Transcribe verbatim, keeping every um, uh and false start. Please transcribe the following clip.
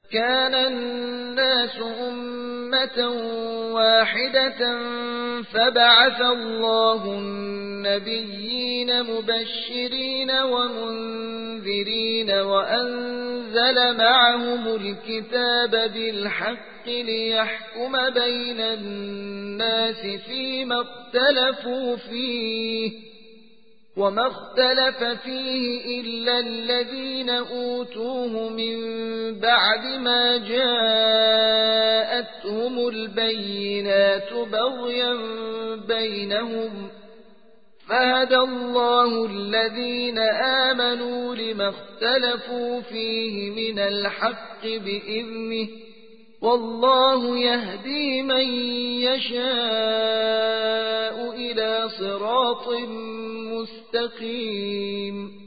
كان الناس أمة واحدة فبعث الله النبيين مبشرين ومنذرين وأنزل معهم الكتاب بالحق ليحكم بين الناس فيما اختلفوا فيه وما اختلف فيه إلا الذين أوتوه من بعد ما جاءتهم البينات بغيا بينهم فهدى الله الذين آمنوا لما اختلفوا فيه من الحق بإذنه والله يهدي من يشاء إلى صراط مستقيم.